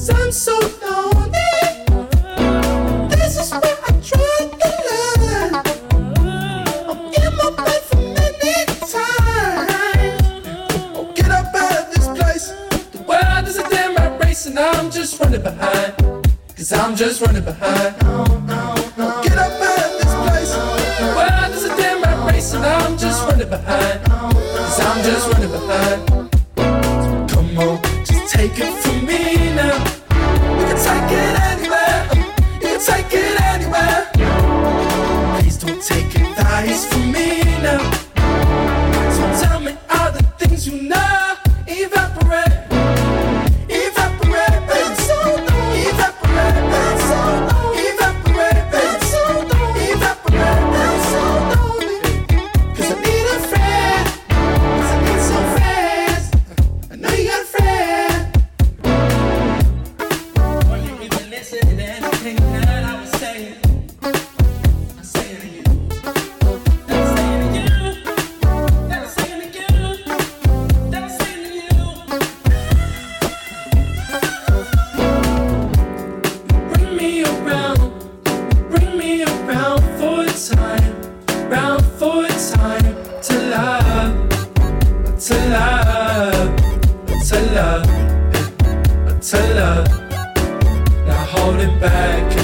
I'm so lonely. This is where I try to learn. I'm in my bed for many times. Oh, get up out of this place. The world is a damn rat race, and I'm just running behind. Cause I'm just running behind. Oh, get up out of this place. The world is a damn rat race, and I'm just running behind. Cause I'm just running behind. So come on, just take it from me now. You can take it anywhere. You can take it anywhere. Please don't take advice from me now. So tell me all the things you know evaporate. Evaporate, baby. So long. Evaporate, baby. So long. Evaporate, baby. So long. Evaporate, baby. So lonely. Cause I need a friend. Cause I need some friends. I know you got a friend. Are you even listening to anything that I was saying? I'm saying to you. I'm saying to you. I'm saying to you. I'm saying to you. Bring me around for a time, round for a time to love, to love, to love, to love. Not holding back.